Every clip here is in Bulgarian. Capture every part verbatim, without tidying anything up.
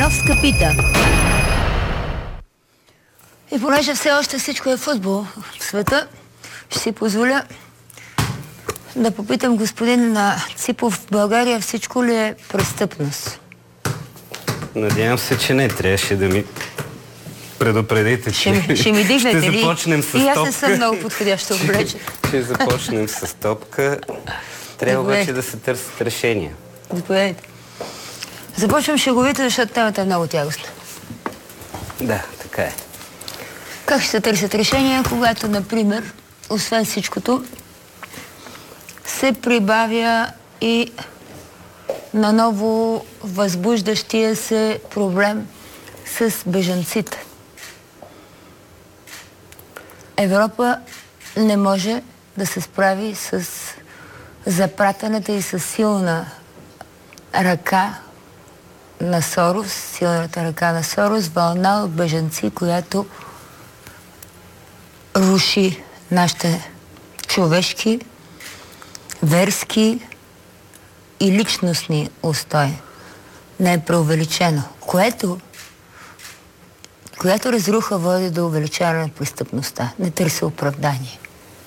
Беновска пита. И понеже все още всичко е футбол в света, ще си позволя да попитам господин Ципов, в България всичко ли е престъпност? Надявам се, че не. Трябваше да ми предупредите, че ще, ще ми дигнете ще ли? започнем с топка. И аз не съм много подходящо облечен. Ще започнем с топка. Трябва обаче да се търсят решения. Заповядайте. Започвам шеговито, защото темата е много тягостна. Да, така е. Как ще се търсят решения, когато, например, освен всичкото, се прибавя и наново възбуждащия се проблем с бежанците? Европа не може да се справи с запратената и с силна ръка на Сорос, силната ръка на Сорос, вълна от бежанци, която руши нашите човешки, верски и личностни устои. Не е преувеличено. Което, която разруха води до увеличаване на престъпността. Не търси оправдание.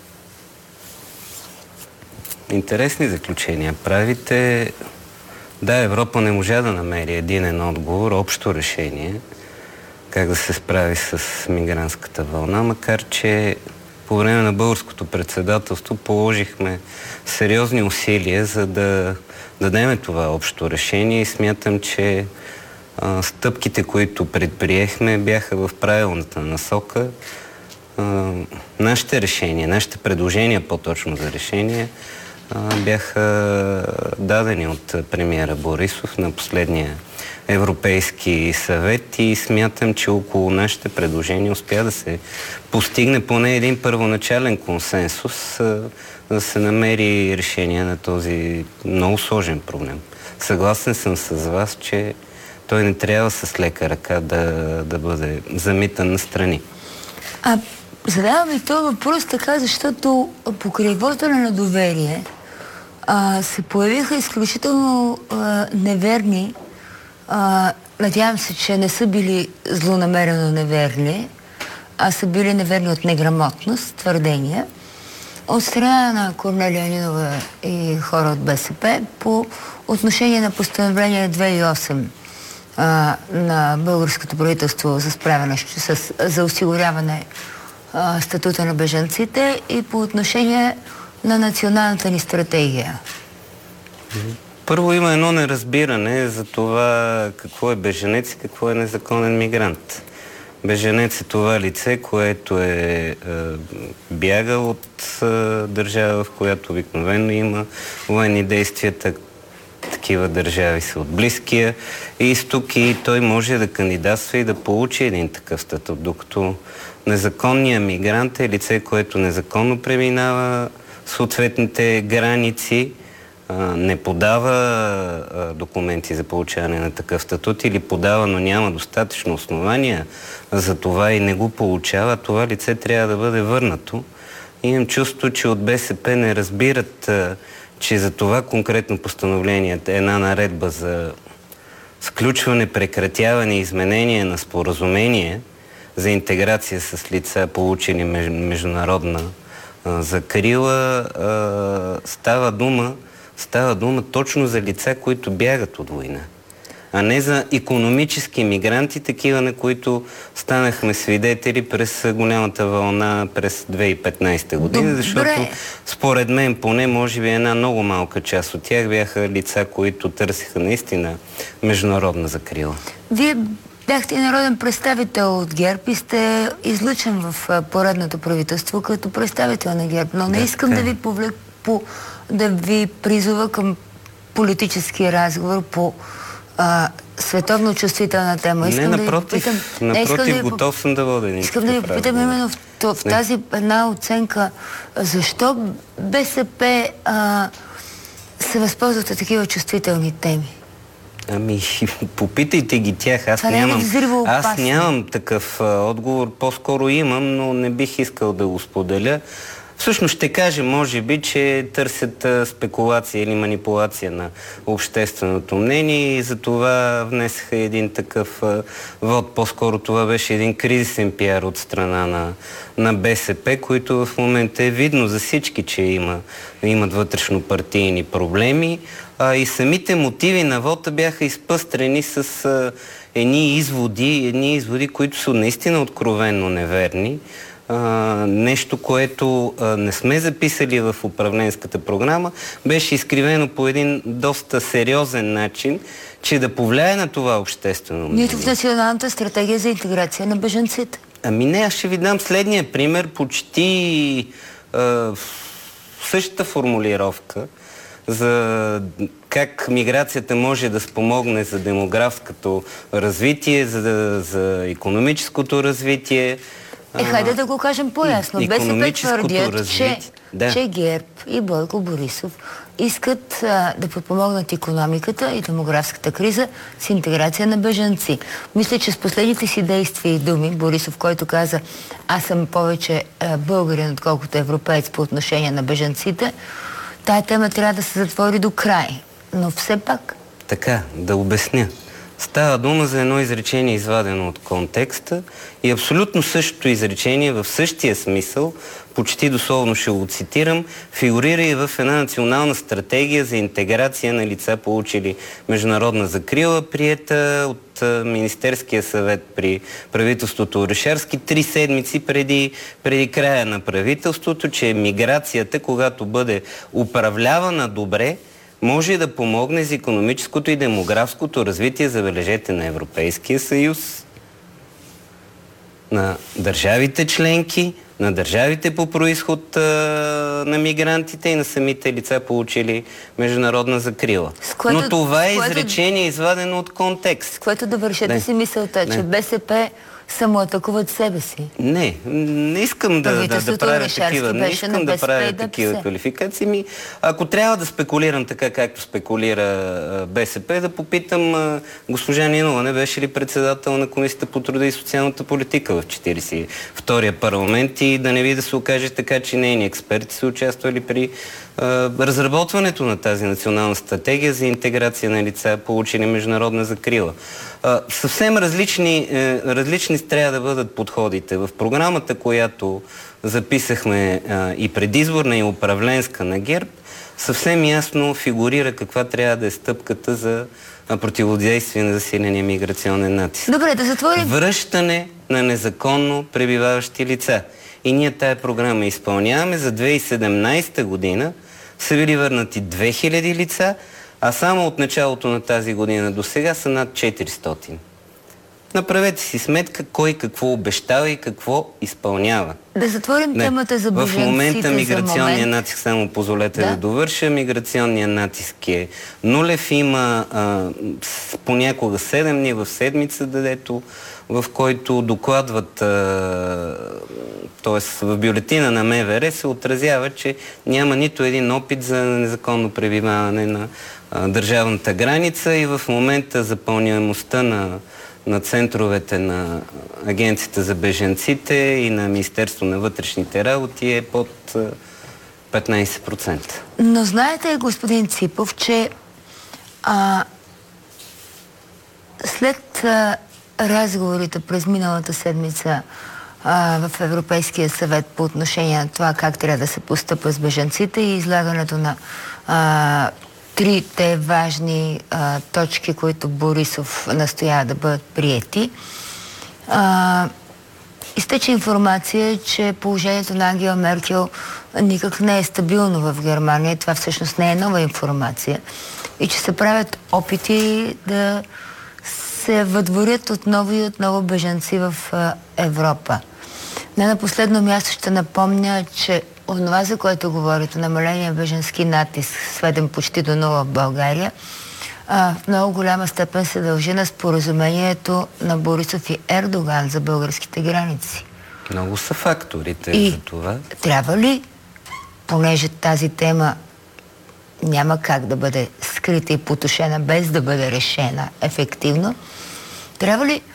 Интересни заключения правите. Да, Европа не можа да намери единен отговор, общо решение, как да се справи с мигрантската вълна, макар че по време на българското председателство положихме сериозни усилия, за да дадем това общо решение и смятам, че а, стъпките, които предприехме, бяха в правилната насока. А, нашите решения, нашите предложения по-точно за решение, бяха дадени от премиера Борисов на последния Европейски съвет и смятам, че около нашите предложения успя да се постигне поне един първоначален консенсус, да се намери решение на този много сложен проблем. Съгласен съм с вас, че той не трябва с лека ръка да, да бъде замитан настрани. А задавам ви този въпрос така, защото покрай вота на недоверие а, се появиха изключително а, неверни, а, надявам се, че не са били злонамерено неверни, а са били неверни от неграмотност, твърдения, от страна на Корнелия Нинова и хора от БСП по отношение на постановление две хиляди и осем а, на българското правителство за справяне с, за осигуряване а, статута на бежанците и по отношение на националната ни стратегия. Първо има едно неразбиране за това какво е бежанец и какво е незаконен мигрант. Бежанец е това лице, което е, е бягал от е, държава, в която обикновено има военни действия. Такива държави са от Близкия изток и той може да кандидатства и да получи един такъв статут, докато незаконният мигрант е лице, което незаконно преминава съответните граници, не подава документи за получаване на такъв статут или подава, но няма достатъчно основания за това и не го получава, това лице трябва да бъде върнато. Имам чувство, че от БСП не разбират, че за това конкретно постановление е една наредба за сключване, прекратяване и изменение на споразумение за интеграция с лица, получени международна закрила, става дума, става дума точно за лица, които бягат от война, а не за икономически мигранти, такива, на които станахме свидетели през голямата вълна през две хиляди и петнайсета година, защото според мен поне може би една много малка част от тях бяха лица, които търсиха наистина международна закрила. Вие бяхте народен представител от ГЕРБ и сте излъчен в поредното правителство като представител на ГЕРБ, но не да, искам да ви повлек по да ви призова към политически разговор по а, световно чувствителна тема. Искам не, напротив, да ви попитам, напротив, не, да ви, готов съм да водя. Искам да ви попитам именно в, в, в тази една оценка, защо БСП а, се възползват от такива чувствителни теми? Ами, попитайте ги тях. Аз, нямам, аз нямам такъв а, отговор. По-скоро имам, но не бих искал да го споделя. Всъщност ще кажа, може би, че търсят а, спекулация или манипулация на общественото мнение и за това внесаха един такъв а, вод. По-скоро това беше един кризисен пиар от страна на, на БСП, който в момента е видно за всички, че има, имат вътрешно-партийни проблеми. А, и самите мотиви на вода бяха изпъстрени с а, едни изводи, едни изводи, които са наистина откровенно неверни. Uh, нещо, което uh, не сме записали в управленската програма, беше изкривено по един доста сериозен начин, че да повлияе на това обществено мнение. Нито в Националната стратегия за интеграция на бежанците. Ами не, аз ще ви дам следния пример. Почти uh, същата формулировка за как миграцията може да спомогне за демографското развитие, за, за икономическото развитие. Е, хайде да го кажем по-ясно. БСП твърдят, че, да. че ГЕРБ и Бойко Борисов искат а, да подпомогнат икономиката и демографската криза с интеграция на бежанци. Мисля, че с последните си действия и думи, Борисов, който каза, аз съм повече а, българин, отколкото европеец по отношение на бежанците, тая тема трябва да се затвори до край. Но все пак... Така, да обясня. Става дума за едно изречение, извадено от контекста и абсолютно същото изречение в същия смисъл, почти дословно ще го цитирам, фигурира и в една национална стратегия за интеграция на лица, получили международна закрила, приета от Министерския съвет при правителството Орешарски три седмици преди, преди края на правителството, че миграцията, когато бъде управлявана добре, може да помогне за икономическото и демографското развитие, забележете, на Европейския съюз, на държавите членки, на държавите по происход а, на мигрантите и на самите лица, получили международна закрила. Което, но това е изречение, което, извадено от контекст. С което да вършете не. си мисълта, че не. БСП самоатакуват себе си. Не, не искам да, да, да правя такива, не искам да правя такива квалификации. Ми, ако трябва да спекулирам така, както спекулира а, БСП, да попитам а, госпожа Нинова, не беше ли председател на Комисията по труда и социалната политика в четиридесет и втория парламент и да не ви да се окаже така, че нейни експерти са участвали при а, разработването на тази национална стратегия за интеграция на лица, получили международна закрила. А, съвсем различни, е, различни трябва да бъдат подходите. В програмата, която записахме а, и предизборна и управленска на ГЕРБ, съвсем ясно фигурира каква трябва да е стъпката за а, противодействие на засиления миграционен натиск. Добре, да затворим. Връщане на незаконно пребиваващи лица. И ние тая програма изпълняваме. За две хиляди и седемнадесета година са били върнати две хиляди лица, а само от началото на тази година до сега са над четиристотин. Направете си сметка кой какво обещава и какво изпълнява. Да затворим Не. темата за бежанците. В момента миграционният момент... натиск, само позволете да? да довърша, миграционният натиск е нулев. Има а, понякога седем дни в седмица, дето, в който докладват, т.е. в бюлетина на МВР се отразява, че няма нито един опит за незаконно пребиваване на а, държавната граница и в момента запълняемостта на на центровете на Агенцията за бежанците и на Министерство на вътрешните работи е под петнадесет процента. Но знаете, господин Ципов, че а, след а, разговорите през миналата седмица а, в Европейския съвет по отношение на това как трябва да се постъпва с бежанците и излагането на а, трите важни а, точки, които Борисов настоява да бъдат приети. А, изтече информация, че положението на Ангела Меркел никак не е стабилно в Германия. Това всъщност не е нова информация. И че се правят опити да се въдворят отново и отново бежанци в а, Европа. Не на последно място ще напомня, че онова, за което говорите, намаления бежански натиск, сведен почти до нула в България, а, в много голяма степен се дължи на споразумението на Борисов и Ердоган за българските граници. Много са факторите и за това. Трябва ли, понеже тази тема няма как да бъде скрита и потушена без да бъде решена ефективно, трябва ли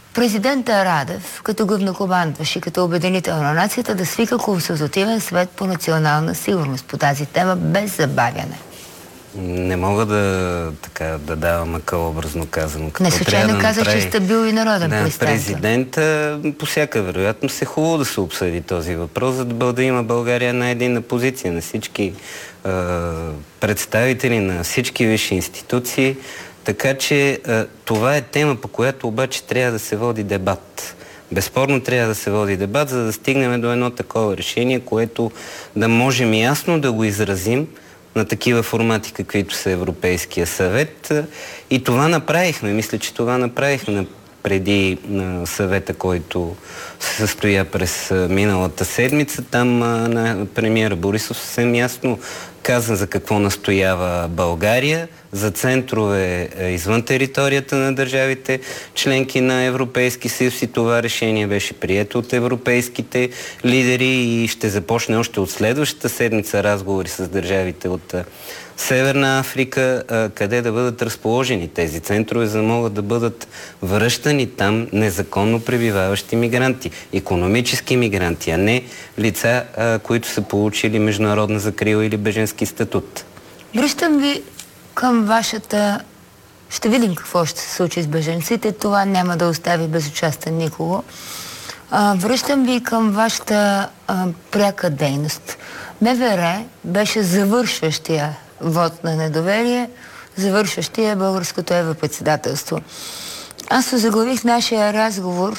президента Радев, като главнокомандващ и като обединител на нацията, да свика консултативен съвет по национална сигурност по тази тема без забавяне? Не мога да, така, да давам акъл, образно казано. Не случайно да каза, направи... че сте бил и народен да, представител. Президента, по всяка вероятност е хубаво да се обсъди този въпрос, за да, да има България на единна позиция на всички е, представители на всички висши институции. Така че е, това е тема, по която обаче трябва да се води дебат. Безспорно трябва да се води дебат, за да стигнем до едно такова решение, което да можем ясно да го изразим на такива формати, каквито са Европейския съвет. И това направихме. Мисля, че това направихме преди на съвета, който се състоя през миналата седмица. Там на премиера Борисов съвсем ясно каза за какво настоява България, за центрове извън територията на държавите, членки на Европейски съюз, и това решение беше прието от европейските лидери и ще започне още от следващата седмица разговори с държавите от Северна Африка, къде да бъдат разположени тези центрове, за да могат да бъдат връщани там незаконно пребиваващи мигранти, икономически мигранти, а не лица, които са получили международна закрила или беженски статут. Връщам ви към вашата... Ще видим какво ще се случи с беженците. Това няма да остави безучастен никого. А, връщам ви към вашата а, пряка дейност. МВР беше завършващия вод на недоверие, завършващия българското европредседателство. Аз заглавих нашия разговор: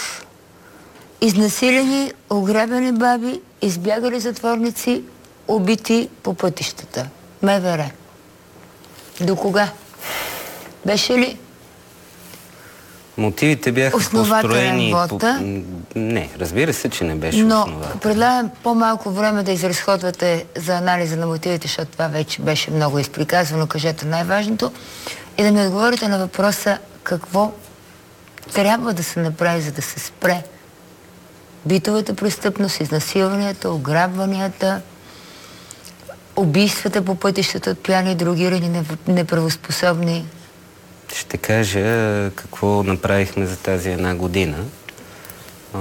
изнасилени, ограбени баби, избягали затворници, убити по пътищата. МВР. До кога? Беше ли мотивите бяха построени... По... Не, разбира се, че не беше Но основателен. Но предлагам по-малко време да изразходвате за анализа на мотивите, защото това вече беше много изприказвано. Кажете най-важното и да ми отговорите на въпроса какво трябва да се направи, за да се спре битовата престъпност, изнасилванията, ограбванията, убийствата по пътищата от пияни и другирани неправоспособни. Ще кажа какво направихме за тази една година. А,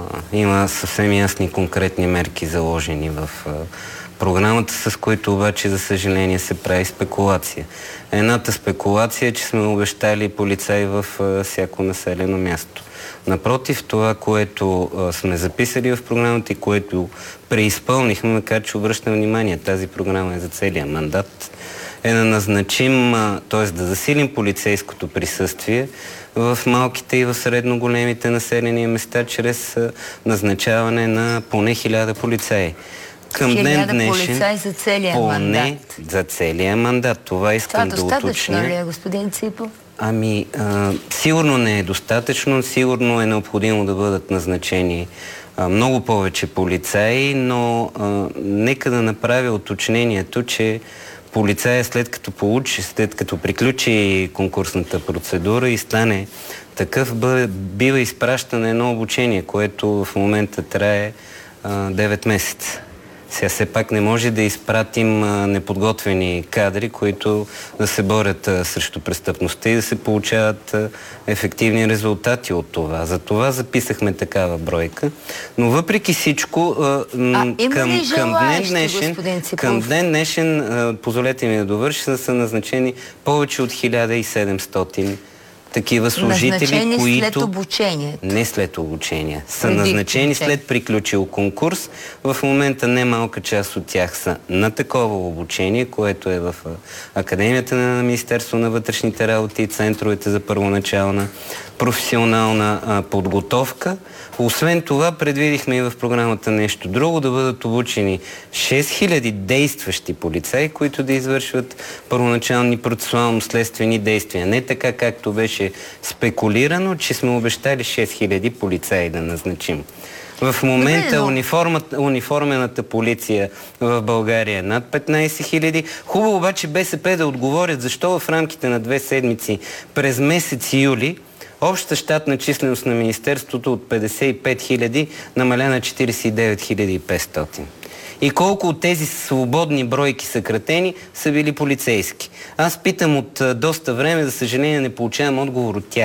има съвсем ясни конкретни мерки заложени в а, програмата, с които обаче, за съжаление, се прави спекулация. Едната спекулация е, че сме обещали полицаи в а, всяко населено място. Напротив, това, което а, сме записали в програмата и което преизпълнихме, макар че обръщам внимание, тази програма е за целия мандат, е да назначим, т.е. да засилим полицейското присъствие в малките и в средно големите населени места чрез назначаване на поне хиляда полицаи. Към ден днешен, полицаи за целия поне мандат. За целия мандат. Това искам това да уточня. Това достатъчно ли е, господин Ципов? Ами, а, сигурно не е достатъчно, сигурно е необходимо да бъдат назначени а, много повече полицаи, но а, нека да направя уточнението, че полицая, след като получи, след като приключи конкурсната процедура и стане такъв, бива изпращане едно обучение, което в момента трае а, девет месеца. Сега все пак не може да изпратим а, неподготвени кадри, които да се борят а, срещу престъпността и да се получават а, ефективни резултати от това. За това записахме такава бройка. Но въпреки всичко, а, а, към, към ден днешен, към ден днешен, а, позволете ми да довърша, са назначени повече от хиляда и седемстотин такива служители, назначени които... след обучение. Не след обучение. Са Преди назначени обучение. След приключил конкурс. В момента немалка част от тях са на такова обучение, което е в Академията на Министерство на вътрешните работи и центровете за първоначална професионална а, подготовка. Освен това, предвидихме и в програмата нещо друго, да бъдат обучени шест хиляди действащи полицаи, които да извършват първоначални процесуално-следствени действия. Не така, както беше спекулирано, че сме обещали шест хиляди полицаи да назначим. В момента униформената полиция в България е над петнайсет хиляди. Хубаво обаче БСП да отговорят защо в рамките на две седмици през месец юли общата щатна численост на Министерството от петдесет и пет хиляди намаля на четирийсет и девет хиляди и петстотин. И колко от тези свободни бройки съкратени са били полицейски? Аз питам от доста време, за съжаление не получавам отговор от тях.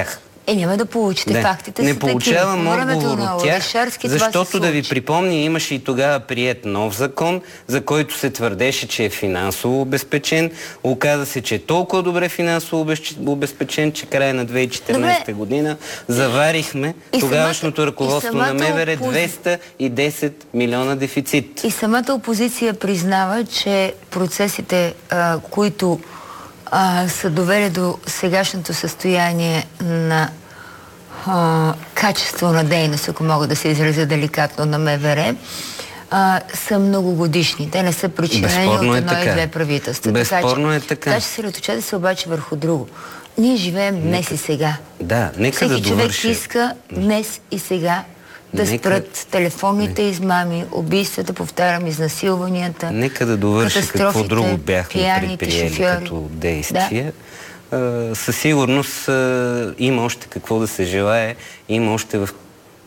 Е, няма да получите. Да. Фактите не са получавам такива. отговор от тях, защото да ви припомня, имаше и тогава приет нов закон, за който се твърдеше, че е финансово обезпечен. Оказа се, че е толкова добре финансово обезпечен, че края на две хиляди и четиринадесета година заварихме и тогавашното самата, ръководство на МВР двеста и десет милиона дефицит. И самата опозиция признава, че процесите, а, които а, са довели до сегашното състояние на а, качество на дейност, ако мога да се изразя деликатно, на МВР, а, са многогодишни. Те не са причинени от едно и две правителства. Безспорно е така. Така че съсредоточете се обаче върху друго. Ние живеем днес нека, и сега. Да, нека Всеки да довърши. човек иска днес и сега да нека... спрат телефонните не. измами, убийствата, повтарям, изнасилванията. Нека да довърши какво друго бяхме предприели шофьори. Като действие. Да. А, със сигурност а, има още какво да се желае, има още в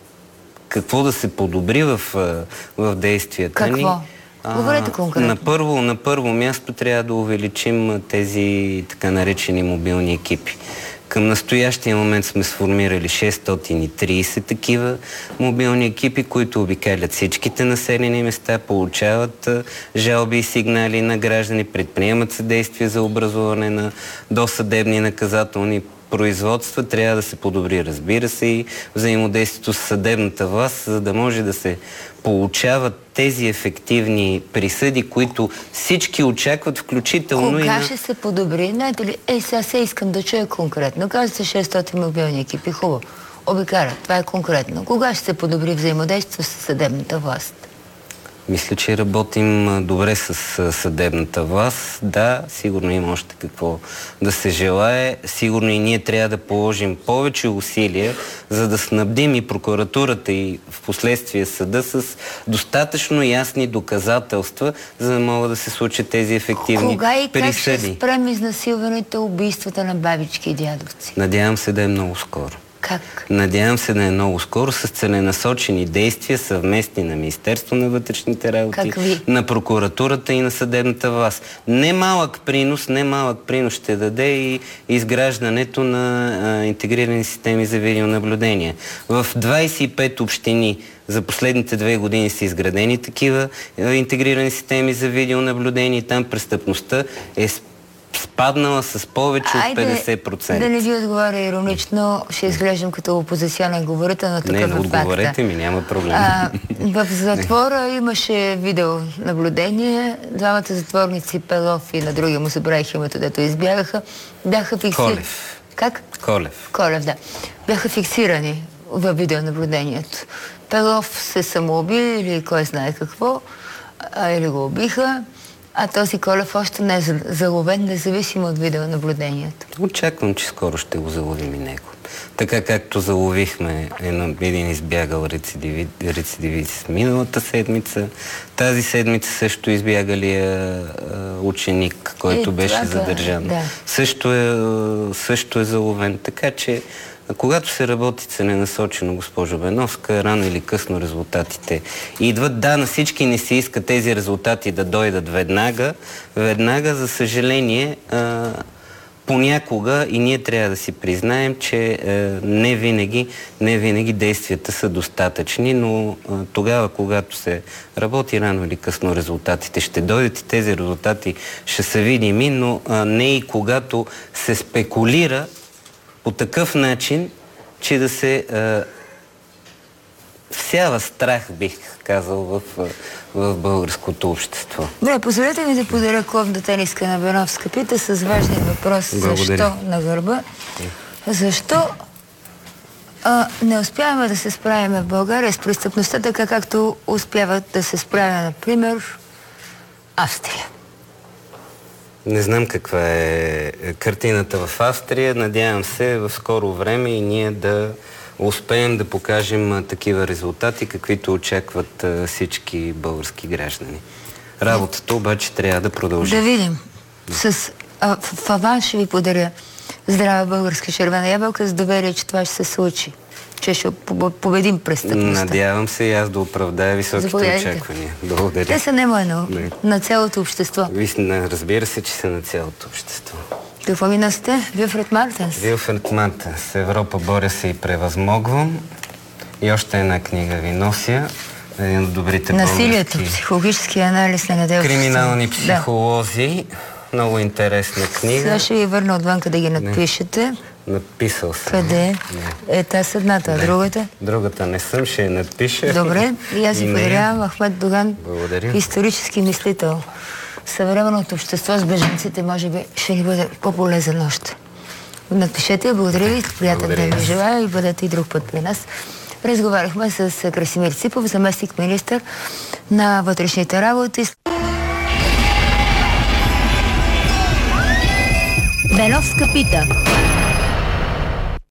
какво да се подобри в, в действията какво? ни. Какво? Говорете конкретно. На първо, на първо място трябва да увеличим тези така наречени мобилни екипи. Към настоящия момент сме сформирали шестстотин и тридесет такива мобилни екипи, които обикалят всичките населени места, получават жалби и сигнали на граждани, предприемат съдействие за образуване на досъдебни наказателни производства. Трябва да се подобри, разбира се, и взаимодействието с съдебната власт, за да може да се получават тези ефективни присъди, които всички очакват, включително Кога и на... Кога ще се подобри? Знаете ли, ей, сега се искам да чуя конкретно. Казвате шестстотин мобилни екипи, хубаво. Обикарат, това е конкретно. Кога ще се подобри взаимодействието с съдебната власт? Мисля, че работим добре с съдебната власт. Да, сигурно има още какво да се желае. Сигурно и ние трябва да положим повече усилия, за да снабдим и прокуратурата и в последствие съда с достатъчно ясни доказателства, за да могат да се случат тези ефективни Кога и присъди. Как ще спрем изнасилването, убийствата на бабички и дядовци? Надявам се да е много скоро. Как? Надявам се да е много скоро с целенасочени действия, съвместни на Министерство на вътрешните работи, на прокуратурата и на съдебната власт. Немалък принос, немалък принос ще даде и изграждането на а, интегрирани системи за видеонаблюдение. В двадесет и пет общини за последните две години са изградени такива а, интегрирани системи за видеонаблюдение и там престъпността е спаднала с повече от петдесет процента. Да не ви отговоря иронично, ще изглеждам като опозиционен говорител, но тук не, е факта. отговорете ми, няма проблем. А, в затвора имаше видеонаблюдение. Двамата затворници, Пелов и на другия му забравих името, дето избягаха, бяха фиксирани. Колев. Как? Колев. Колев, да. Бяха фиксирани във видеонаблюдението. Пелов се самоуби или кой знае какво, а, или го убиха. А този Колев още не е заловен, независимо от видеонаблюдението. Очаквам, че скоро ще го заловим и него. Така както заловихме един избягал рецидиви, рецидивист миналата седмица. Тази седмица също избягалия ученик, който е, беше задържан. Да. Също, е, също е заловен. Така че когато се работи целенасочено, госпожо Беновска, рано или късно резултатите идват. Да, на всички не се иска тези резултати да дойдат веднага. Веднага, за съжаление, а, понякога и ние трябва да си признаем, че а, не, винаги, не винаги действията са достатъчни, но а, тогава, когато се работи, рано или късно резултатите ще дойдат и тези резултати ще са видими, но а, не и когато се спекулира по такъв начин, че да се а, всява страх, бих казал, в, в българското общество. Добре, позволете ми да подаря клубна тениска на Беновска. Пита с важния въпрос. Благодаря. Защо на гърба? Защо а, не успяваме да се справим в България с престъпността, така както успяват да се справя, например, Австрия? Не знам каква е картината в Австрия. Надявам се в скоро време и ние да успеем да покажем такива резултати, каквито очакват всички български граждани. Работата обаче трябва да продължи. Да видим. С а, в аванс ще ви подаря здрава българска червена ябълка с доверие, че това ще се случи. Че ще победим престъпността. Надявам се и аз да оправдая високите очаквания. Благодаря. Те са не мои, но на цялото общество. Разбира се, че са на цялото общество. Какво ми насте? Вилфред Мартенс. Вилфред Мартенс. Европа боря се и превъзмогвам. И още една книга ви нося. Един от добрите Насилието, български... психологически анализ на неделчеството. Криминални психолози. Да. Много интересна книга. Сега ще ви върна отвънка да ги надпишете. Не. Написал съм. Къде? Не. Е, та с едната, а другата? Другата не съм, ще я надпиша. Добре, и аз ви поверявам Ахмед Доган. Благодаря. Исторически мислител. Съвременното общество с бежанците може би ще ни бъде по-полезен още. Напишете, благодаря ви, приятен ден ви желая и бъдете и друг път при нас. Разговаряхме с Красимир Ципов, заместник министър на вътрешните работи. Беновска пита.